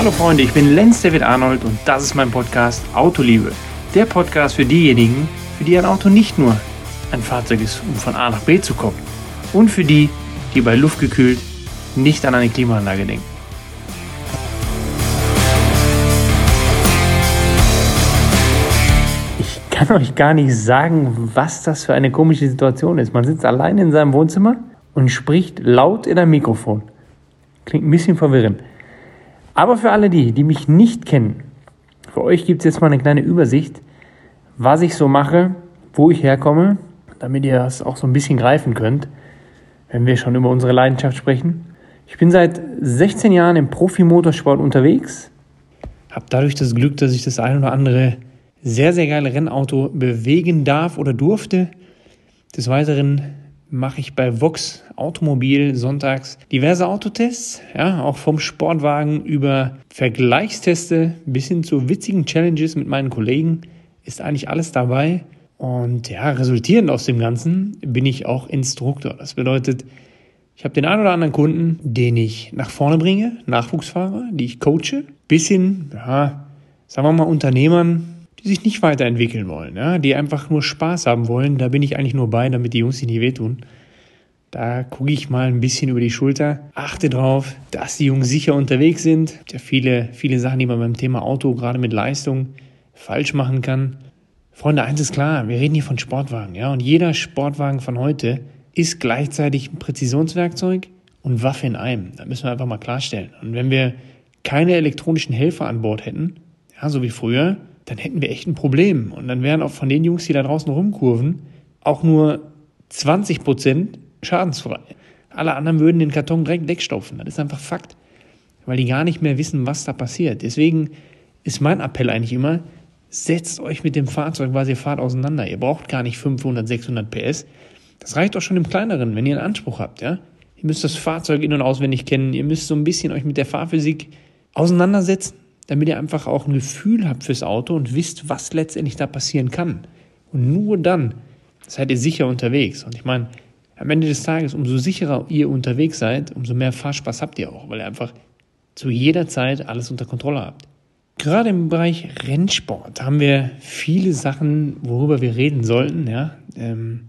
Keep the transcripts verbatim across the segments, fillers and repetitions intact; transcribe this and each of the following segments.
Hallo Freunde, ich bin Lenz David Arnold und das ist mein Podcast Autoliebe. Der Podcast für diejenigen, für die ein Auto nicht nur ein Fahrzeug ist, um von A nach B zu kommen. Und für die, die bei Luft gekühlt nicht an eine Klimaanlage denken. Ich kann euch gar nicht sagen, was das für eine komische Situation ist. Man sitzt allein in seinem Wohnzimmer und spricht laut in ein Mikrofon. Klingt ein bisschen verwirrend. Aber für alle die, die mich nicht kennen, für euch gibt es jetzt mal eine kleine Übersicht, was ich so mache, wo ich herkomme, damit ihr das auch so ein bisschen greifen könnt, wenn wir schon über unsere Leidenschaft sprechen. Ich bin seit sechzehn Jahren im Profi-Motorsport unterwegs, habe dadurch das Glück, dass ich das ein oder andere sehr, sehr geile Rennauto bewegen darf oder durfte. Des Weiteren mache ich bei Vox Automobil sonntags diverse Autotests, ja, auch vom Sportwagen über Vergleichsteste bis hin zu witzigen Challenges mit meinen Kollegen ist eigentlich alles dabei. Und ja, resultierend aus dem Ganzen bin ich auch Instruktor. Das bedeutet, ich habe den einen oder anderen Kunden, den ich nach vorne bringe, Nachwuchsfahrer, die ich coache, bis hin, ja, sagen wir mal Unternehmern, die sich nicht weiterentwickeln wollen, ja, die einfach nur Spaß haben wollen. Da bin ich eigentlich nur bei, damit die Jungs sich nicht wehtun. Da gucke ich mal ein bisschen über die Schulter, achte drauf, dass die Jungs sicher unterwegs sind. Es gibt ja viele, viele Sachen, die man beim Thema Auto, gerade mit Leistung, falsch machen kann. Freunde, eins ist klar, wir reden hier von Sportwagen, ja, und jeder Sportwagen von heute ist gleichzeitig ein Präzisionswerkzeug und Waffe in einem. Da müssen wir einfach mal klarstellen. Und wenn wir keine elektronischen Helfer an Bord hätten, ja, so wie früher, dann hätten wir echt ein Problem. Und dann wären auch von den Jungs, die da draußen rumkurven, auch nur zwanzig Prozent schadensfrei. Alle anderen würden den Karton direkt wegstopfen. Das ist einfach Fakt, weil die gar nicht mehr wissen, was da passiert. Deswegen ist mein Appell eigentlich immer, setzt euch mit dem Fahrzeug, was ihr fahrt, auseinander. Ihr braucht gar nicht fünfhundert, sechshundert P S. Das reicht auch schon im Kleineren, wenn ihr einen Anspruch habt. Ja? Ihr müsst das Fahrzeug in- und auswendig kennen. Ihr müsst so ein bisschen euch mit der Fahrphysik auseinandersetzen, damit ihr einfach auch ein Gefühl habt fürs Auto und wisst, was letztendlich da passieren kann. Und nur dann seid ihr sicher unterwegs. Und ich meine, am Ende des Tages, umso sicherer ihr unterwegs seid, umso mehr Fahrspaß habt ihr auch, weil ihr einfach zu jeder Zeit alles unter Kontrolle habt. Gerade im Bereich Rennsport haben wir viele Sachen, worüber wir reden sollten. Ja? Ähm,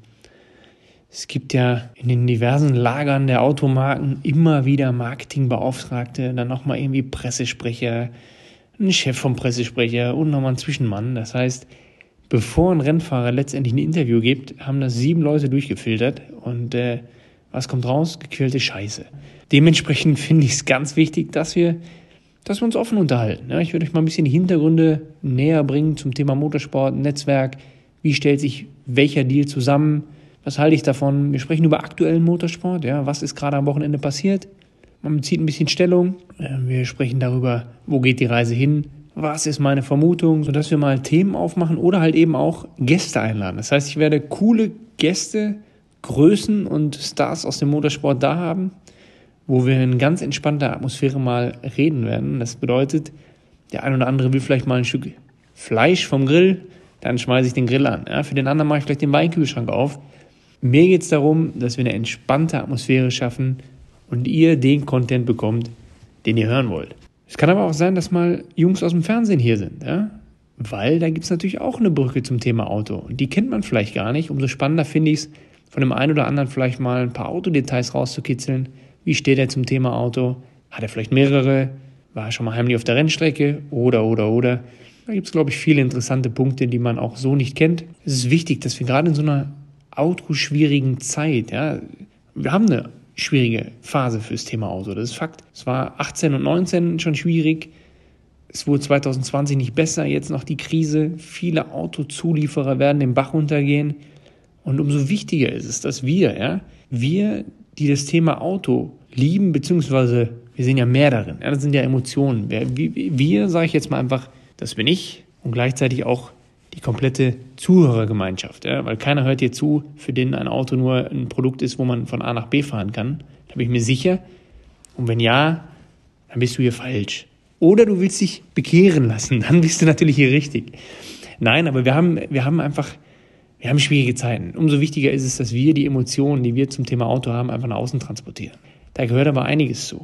es gibt ja in den diversen Lagern der Automarken immer wieder Marketingbeauftragte, dann nochmal irgendwie Pressesprecher, ein Chef vom Pressesprecher und nochmal ein Zwischenmann. Das heißt, bevor ein Rennfahrer letztendlich ein Interview gibt, haben das sieben Leute durchgefiltert und äh, was kommt raus? Gequälte Scheiße. Dementsprechend finde ich es ganz wichtig, dass wir, dass wir uns offen unterhalten. Ja, ich würde euch mal ein bisschen die Hintergründe näher bringen zum Thema Motorsport, Netzwerk. Wie stellt sich welcher Deal zusammen? Was halte ich davon? Wir sprechen über aktuellen Motorsport. Ja, was ist gerade am Wochenende passiert? Man bezieht ein bisschen Stellung. Wir sprechen darüber, wo geht die Reise hin? Was ist meine Vermutung? Sodass wir mal Themen aufmachen oder halt eben auch Gäste einladen. Das heißt, ich werde coole Gäste, Größen und Stars aus dem Motorsport da haben, wo wir in ganz entspannter Atmosphäre mal reden werden. Das bedeutet, der ein oder andere will vielleicht mal ein Stück Fleisch vom Grill, dann schmeiße ich den Grill an. Ja, für den anderen mache ich vielleicht den Weinkühlschrank auf. Mir geht es darum, dass wir eine entspannte Atmosphäre schaffen und ihr den Content bekommt, den ihr hören wollt. Es kann aber auch sein, dass mal Jungs aus dem Fernsehen hier sind, ja? Weil da gibt es natürlich auch eine Brücke zum Thema Auto und die kennt man vielleicht gar nicht. Umso spannender finde ich es, von dem einen oder anderen vielleicht mal ein paar Autodetails rauszukitzeln. Wie steht er zum Thema Auto? Hat er vielleicht mehrere? War er schon mal heimlich auf der Rennstrecke? Oder, oder, oder. Da gibt es, glaube ich, viele interessante Punkte, die man auch so nicht kennt. Es ist wichtig, dass wir gerade in so einer autoschwierigen Zeit, ja, wir haben eine schwierige Phase fürs Thema Auto, das ist Fakt. Es war achtzehn und neunzehn schon schwierig, es wurde zwanzig zwanzig nicht besser, jetzt noch die Krise, viele Autozulieferer werden den Bach runtergehen und umso wichtiger ist es, dass wir, ja, wir, die das Thema Auto lieben, beziehungsweise wir sehen ja mehr darin, ja, das sind ja Emotionen, wir, wir sage ich jetzt mal einfach, das bin ich und gleichzeitig auch die komplette Zuhörergemeinschaft, ja, weil keiner hört dir zu, für den ein Auto nur ein Produkt ist, wo man von A nach B fahren kann. Da bin ich mir sicher. Und wenn ja, dann bist du hier falsch. Oder du willst dich bekehren lassen, dann bist du natürlich hier richtig. Nein, aber wir haben, wir haben einfach, wir haben schwierige Zeiten. Umso wichtiger ist es, dass wir die Emotionen, die wir zum Thema Auto haben, einfach nach außen transportieren. Da gehört aber einiges zu.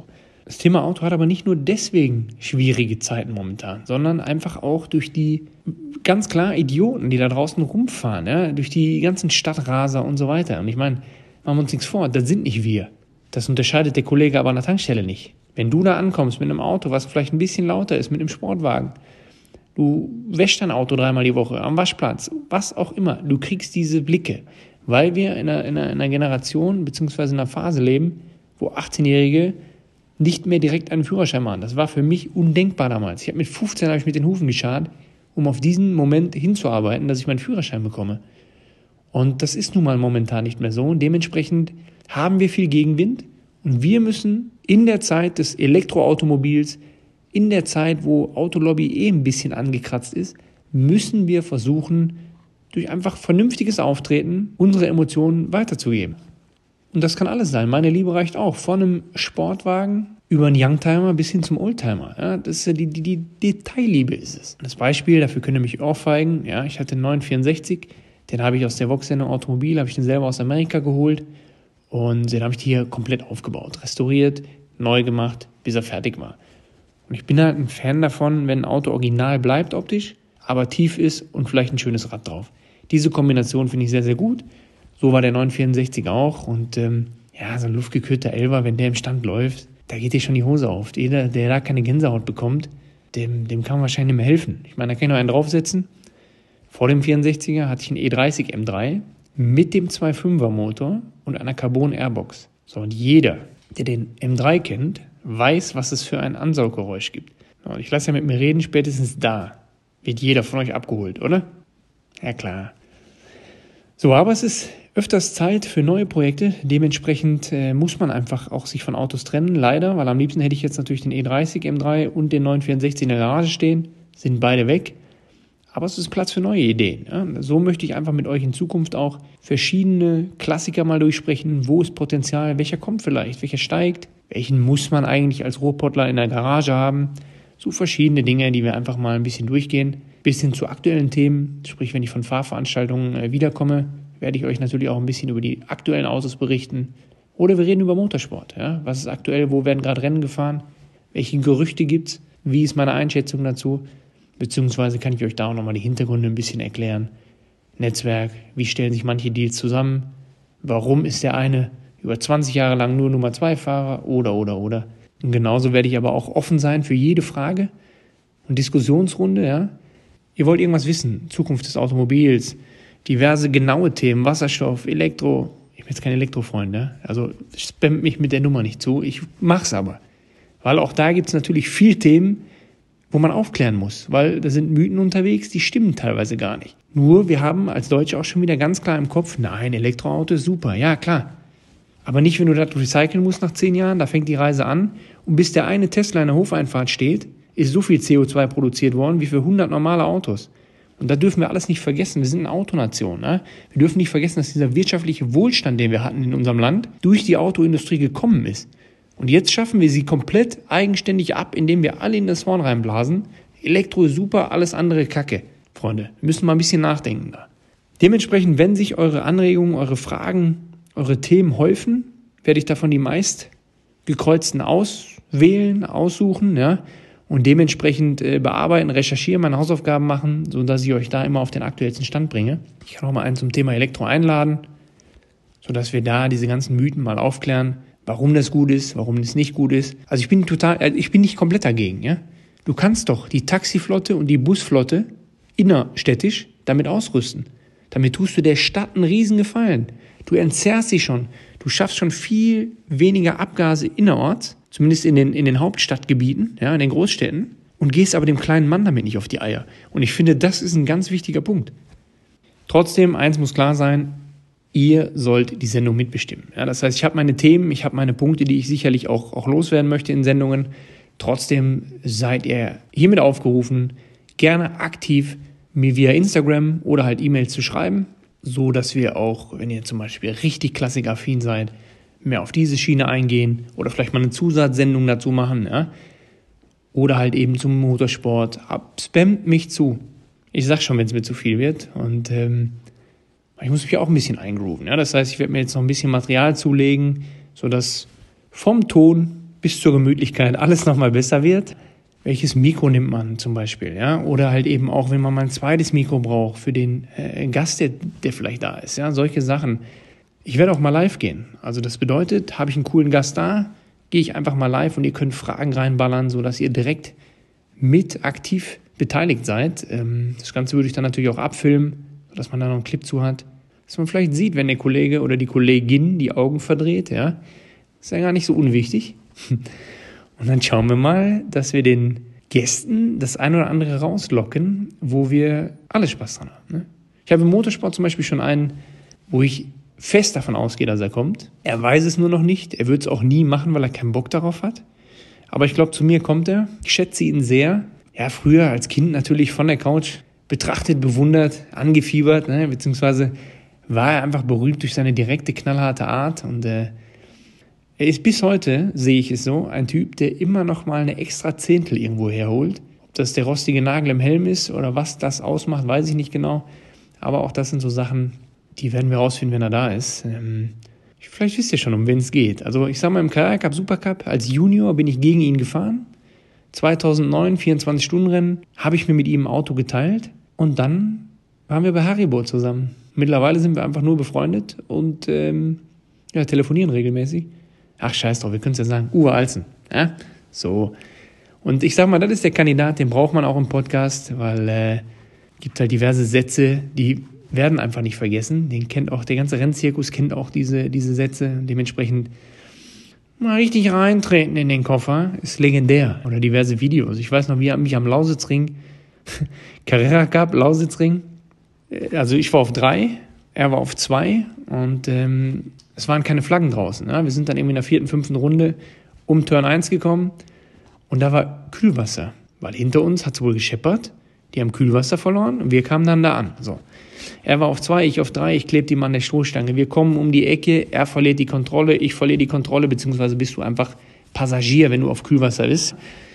Das Thema Auto hat aber nicht nur deswegen schwierige Zeiten momentan, sondern einfach auch durch die ganz klar Idioten, die da draußen rumfahren, ja, durch die ganzen Stadtraser und so weiter. Und ich meine, machen wir uns nichts vor, das sind nicht wir. Das unterscheidet der Kollege aber an der Tankstelle nicht. Wenn du da ankommst mit einem Auto, was vielleicht ein bisschen lauter ist, mit einem Sportwagen, du wäschst dein Auto dreimal die Woche am Waschplatz, was auch immer, du kriegst diese Blicke, weil wir in einer, in einer, in einer Generation bzw. in einer Phase leben, wo achtzehnjährige nicht mehr direkt einen Führerschein machen. Das war für mich undenkbar damals. Ich habe mit fünfzehn habe ich mit den Hufen geschart, um auf diesen Moment hinzuarbeiten, dass ich meinen Führerschein bekomme. Und das ist nun mal momentan nicht mehr so. Und dementsprechend haben wir viel Gegenwind. Und wir müssen in der Zeit des Elektroautomobils, in der Zeit, wo Autolobby eh ein bisschen angekratzt ist, müssen wir versuchen, durch einfach vernünftiges Auftreten unsere Emotionen weiterzugeben. Und das kann alles sein. Meine Liebe reicht auch. Von einem Sportwagen über einen Youngtimer bis hin zum Oldtimer. Ja, das ist ja die, die, die Detailliebe ist es. Das Beispiel, dafür könnt ihr mich ohrfeigen. Ja, ich hatte einen neun vierundsechzig, den habe ich aus der Vox-Sendung Automobil, habe ich den selber aus Amerika geholt. Und den habe ich hier komplett aufgebaut, restauriert, neu gemacht, bis er fertig war. Und ich bin halt ein Fan davon, wenn ein Auto original bleibt optisch, aber tief ist und vielleicht ein schönes Rad drauf. Diese Kombination finde ich sehr, sehr gut. So war der neun vierundsechzig auch. Und ähm, ja, so ein luftgekühlter Elfer, wenn der im Stand läuft, da geht dir schon die Hose auf. Jeder, der da keine Gänsehaut bekommt, dem, dem kann man wahrscheinlich nicht mehr helfen. Ich meine, da kann ich noch einen draufsetzen. Vor dem vierundsechziger hatte ich einen E dreißig M drei mit dem zwei Komma fünfer Motor und einer Carbon-Airbox. So, und jeder, der den M drei kennt, weiß, was es für ein Ansauggeräusch gibt. Und ich lasse ja mit mir reden, spätestens da wird jeder von euch abgeholt, oder? Ja, klar. So, aber es ist öfters Zeit für neue Projekte. Dementsprechend äh, muss man einfach auch sich von Autos trennen, leider, weil am liebsten hätte ich jetzt natürlich den E dreißig M drei und den neun vierundsechzig in der Garage stehen. Sind beide weg. Aber es ist Platz für neue Ideen. Ja? So möchte ich einfach mit euch in Zukunft auch verschiedene Klassiker mal durchsprechen. Wo ist Potenzial? Welcher kommt vielleicht? Welcher steigt? Welchen muss man eigentlich als Ruhrpottler in der Garage haben? So verschiedene Dinge, die wir einfach mal ein bisschen durchgehen. Bis hin zu aktuellen Themen. Sprich, wenn ich von Fahrveranstaltungen äh, wiederkomme, werde ich euch natürlich auch ein bisschen über die aktuellen Autos berichten. Oder wir reden über Motorsport. Ja? Was ist aktuell? Wo werden gerade Rennen gefahren? Welche Gerüchte gibt es? Wie ist meine Einschätzung dazu? Beziehungsweise kann ich euch da auch nochmal die Hintergründe ein bisschen erklären. Netzwerk, wie stellen sich manche Deals zusammen? Warum ist der eine über zwanzig Jahre lang nur Nummer zwei Fahrer? Oder, oder, oder. Und genauso werde ich aber auch offen sein für jede Frage und Diskussionsrunde. Ja? Ihr wollt irgendwas wissen, Zukunft des Automobils, diverse genaue Themen, Wasserstoff, Elektro. Ich bin jetzt kein Elektrofreund, ja? Also spammt mich mit der Nummer nicht zu. Ich mach's aber. Weil auch da gibt es natürlich viel Themen, wo man aufklären muss, weil da sind Mythen unterwegs, die stimmen teilweise gar nicht. Nur, wir haben als Deutsche auch schon wieder ganz klar im Kopf, nein, Elektroauto ist super, ja klar. Aber nicht, wenn du das recyceln musst nach zehn Jahren, da fängt die Reise an und bis der eine Tesla in der Hofeinfahrt steht, ist so viel C O zwei produziert worden wie für hundert normale Autos. Und da dürfen wir alles nicht vergessen, wir sind eine Autonation. Ne? Wir dürfen nicht vergessen, dass dieser wirtschaftliche Wohlstand, den wir hatten in unserem Land, durch die Autoindustrie gekommen ist. Und jetzt schaffen wir sie komplett eigenständig ab, indem wir alle in das Horn reinblasen. Elektro ist super, alles andere Kacke. Freunde, wir müssen mal ein bisschen nachdenken da. Dementsprechend, wenn sich eure Anregungen, eure Fragen, eure Themen häufen, werde ich davon die meist gekreuzten auswählen, aussuchen, ja, und dementsprechend äh, bearbeiten, recherchieren, meine Hausaufgaben machen, sodass ich euch da immer auf den aktuellsten Stand bringe. Ich kann auch mal einen zum Thema Elektro einladen, sodass wir da diese ganzen Mythen mal aufklären, warum das gut ist, warum das nicht gut ist. Also ich bin total, äh, ich bin nicht komplett dagegen, ja. Du kannst doch die Taxiflotte und die Busflotte innerstädtisch damit ausrüsten. Damit tust du der Stadt einen riesen Gefallen. Du entzerrst sie schon. Du schaffst schon viel weniger Abgase innerorts, zumindest in den, in den Hauptstadtgebieten, ja, in den Großstädten, und gehst aber dem kleinen Mann damit nicht auf die Eier. Und ich finde, das ist ein ganz wichtiger Punkt. Trotzdem, eins muss klar sein, ihr sollt die Sendung mitbestimmen. Ja, das heißt, ich habe meine Themen, ich habe meine Punkte, die ich sicherlich auch, auch loswerden möchte in Sendungen. Trotzdem seid ihr hiermit aufgerufen, gerne aktiv mir via Instagram oder halt E-Mails zu schreiben, so dass wir auch, wenn ihr zum Beispiel richtig klassikaffin seid, mehr auf diese Schiene eingehen oder vielleicht mal eine Zusatzsendung dazu machen, ja? Oder halt eben zum Motorsport. Spammt mich zu. Ich sag schon, wenn es mir zu viel wird, und ähm, ich muss mich auch ein bisschen eingrooven. Ja? Das heißt, ich werde mir jetzt noch ein bisschen Material zulegen, sodass vom Ton bis zur Gemütlichkeit alles nochmal besser wird. Welches Mikro nimmt man zum Beispiel, ja? Oder halt eben auch, wenn man mal ein zweites Mikro braucht für den äh, Gast, der, der vielleicht da ist, ja? Solche Sachen. Ich werde auch mal live gehen. Also das bedeutet, habe ich einen coolen Gast da, gehe ich einfach mal live und ihr könnt Fragen reinballern, sodass ihr direkt mit aktiv beteiligt seid. Ähm, das Ganze würde ich dann natürlich auch abfilmen, sodass man da noch einen Clip zu hat. Dass man vielleicht sieht, wenn der Kollege oder die Kollegin die Augen verdreht, ja, ist ja gar nicht so unwichtig. Und dann schauen wir mal, dass wir den Gästen das eine oder andere rauslocken, wo wir alle Spaß dran haben. Ne? Ich habe im Motorsport zum Beispiel schon einen, wo ich fest davon ausgehe, dass er kommt. Er weiß es nur noch nicht. Er wird es auch nie machen, weil er keinen Bock darauf hat. Aber ich glaube, zu mir kommt er. Ich schätze ihn sehr. Ja, früher als Kind natürlich von der Couch betrachtet, bewundert, angefiebert, ne? Beziehungsweise war er einfach berühmt durch seine direkte, knallharte Art. Und äh, er ist bis heute, sehe ich es so, ein Typ, der immer noch mal eine extra Zehntel irgendwo herholt. Ob das der rostige Nagel im Helm ist oder was das ausmacht, weiß ich nicht genau. Aber auch das sind so Sachen, die werden wir rausfinden, wenn er da ist. Ähm, vielleicht wisst ihr schon, um wen es geht. Also ich sage mal, im Karriere Cup, Supercup, als Junior bin ich gegen ihn gefahren. zweitausendneun, vierundzwanzig-Stunden-Rennen, habe ich mir mit ihm ein Auto geteilt. Und dann waren wir bei Haribo zusammen. Mittlerweile sind wir einfach nur befreundet und ähm, ja, telefonieren regelmäßig. Ach, scheiß drauf, wir können es ja sagen, Uwe Alzen. Ja? So. Und ich sag mal, das ist der Kandidat, den braucht man auch im Podcast, weil es äh, gibt halt diverse Sätze, die werden einfach nicht vergessen. Den kennt auch, der ganze Rennzirkus kennt auch diese, diese Sätze. Dementsprechend mal richtig reintreten in den Koffer, ist legendär. Oder diverse Videos. Ich weiß noch, wie er mich am Lausitzring, Carrera Cup, Lausitzring, also ich war auf drei, er war auf zwei und ähm, es waren keine Flaggen draußen. Ja? Wir sind dann irgendwie in der vierten, fünften Runde um Turn eins gekommen und da war Kühlwasser, weil hinter uns hat es wohl gescheppert. Die haben Kühlwasser verloren und wir kamen dann da an. So. Er war auf zwei, ich auf drei, ich klebte ihm an der Stoßstange. Wir kommen um die Ecke, er verliert die Kontrolle, ich verliere die Kontrolle, beziehungsweise bist du einfach Passagier, wenn du auf Kühlwasser bist.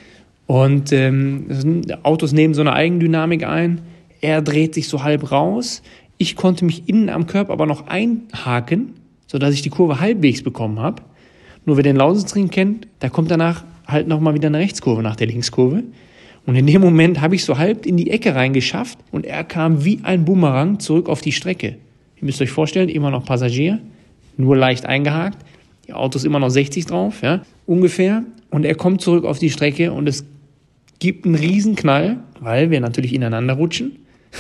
Und ähm, Autos nehmen so eine Eigendynamik ein. Er dreht sich so halb raus. Ich konnte mich innen am Körper aber noch einhaken, sodass ich die Kurve halbwegs bekommen habe. Nur wer den Lausitzring kennt, da kommt danach halt nochmal wieder eine Rechtskurve nach der Linkskurve. Und in dem Moment habe ich so halb in die Ecke reingeschafft und er kam wie ein Bumerang zurück auf die Strecke. Ihr müsst euch vorstellen, immer noch Passagier, nur leicht eingehakt. Die Auto ist immer noch sechzig drauf, ja, ungefähr. Und er kommt zurück auf die Strecke und es gibt einen Riesenknall, weil wir natürlich ineinander rutschen.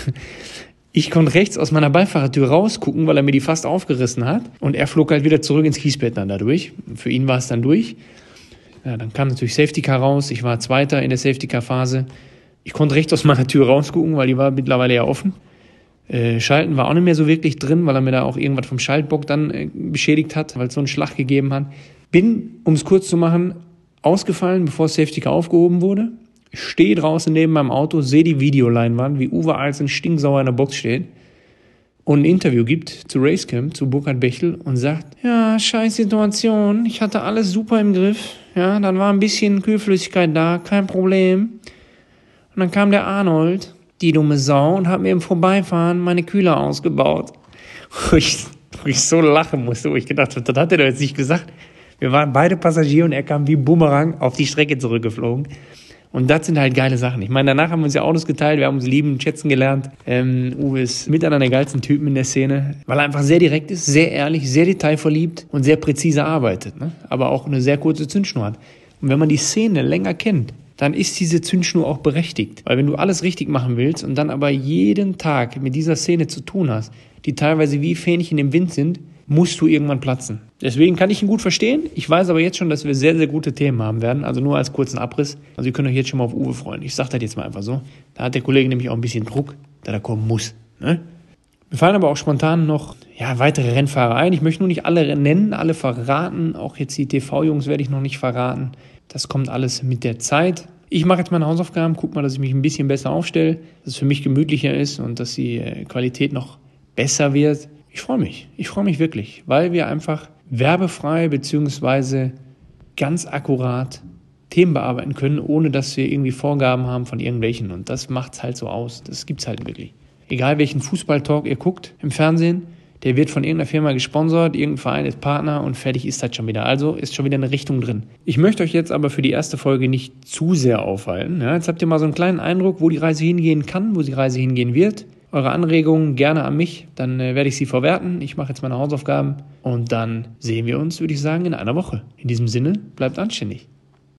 Ich konnte rechts aus meiner Beifahrertür rausgucken, weil er mir die fast aufgerissen hat. Und er flog halt wieder zurück ins Kiesbett dann dadurch. Für ihn war es dann durch. Ja, dann kam natürlich Safety Car raus. Ich war Zweiter in der Safety Car Phase. Ich konnte rechts aus meiner Tür rausgucken, weil die war mittlerweile ja offen. Äh, Schalten war auch nicht mehr so wirklich drin, weil er mir da auch irgendwas vom Schaltbock dann äh, beschädigt hat, weil es so einen Schlag gegeben hat. Bin, um es kurz zu machen, ausgefallen, bevor Safety Car aufgehoben wurde. Ich stehe draußen neben meinem Auto, sehe die Videoleinwand, wie Uwe Alzen stinksauer in der Box steht und ein Interview gibt zu Racecamp, zu Burkhard Bechtel und sagt, ja, scheiß Situation, ich hatte alles super im Griff, ja, dann war ein bisschen Kühlflüssigkeit da, kein Problem. Und dann kam der Arnold, die dumme Sau, und hat mir im Vorbeifahren meine Kühler ausgebaut. Wo ich, wo ich so lachen musste, wo ich gedacht habe, das hat er doch jetzt nicht gesagt. Wir waren beide Passagiere und er kam wie Bumerang auf die Strecke zurückgeflogen. Und das sind halt geile Sachen. Ich meine, danach haben wir uns ja Autos geteilt, wir haben uns lieben, schätzen gelernt. Ähm, Uwe ist mit einer der geilsten Typen in der Szene, weil er einfach sehr direkt ist, sehr ehrlich, sehr detailverliebt und sehr präzise arbeitet, ne? Aber auch eine sehr kurze Zündschnur hat. Und wenn man die Szene länger kennt, dann ist diese Zündschnur auch berechtigt. Weil wenn du alles richtig machen willst und dann aber jeden Tag mit dieser Szene zu tun hast, die teilweise wie Fähnchen im Wind sind, musst du irgendwann platzen. Deswegen kann ich ihn gut verstehen. Ich weiß aber jetzt schon, dass wir sehr, sehr gute Themen haben werden. Also nur als kurzen Abriss. Also ihr könnt euch jetzt schon mal auf Uwe freuen. Ich sage das jetzt mal einfach so. Da hat der Kollege nämlich auch ein bisschen Druck, da er kommen muss. Ne? Mir fallen aber auch spontan noch ja, weitere Rennfahrer ein. Ich möchte nur nicht alle nennen, alle verraten. Auch jetzt die T V-Jungs werde ich noch nicht verraten. Das kommt alles mit der Zeit. Ich mache jetzt meine Hausaufgaben, guck mal, dass ich mich ein bisschen besser aufstelle, dass es für mich gemütlicher ist und dass die Qualität noch besser wird. Ich freue mich, ich freue mich wirklich, weil wir einfach werbefrei beziehungsweise ganz akkurat Themen bearbeiten können, ohne dass wir irgendwie Vorgaben haben von irgendwelchen. Und das macht es halt so aus, das gibt's halt wirklich. Egal welchen Fußballtalk ihr guckt im Fernsehen, der wird von irgendeiner Firma gesponsert, irgendein Verein ist Partner und fertig ist das schon wieder. Also ist schon wieder eine Richtung drin. Ich möchte euch jetzt aber für die erste Folge nicht zu sehr aufhalten. Ja, jetzt habt ihr mal so einen kleinen Eindruck, wo die Reise hingehen kann, wo die Reise hingehen wird. Eure Anregungen gerne an mich, dann äh, werde ich sie verwerten. Ich mache jetzt meine Hausaufgaben und dann sehen wir uns, würde ich sagen, in einer Woche. In diesem Sinne, bleibt anständig.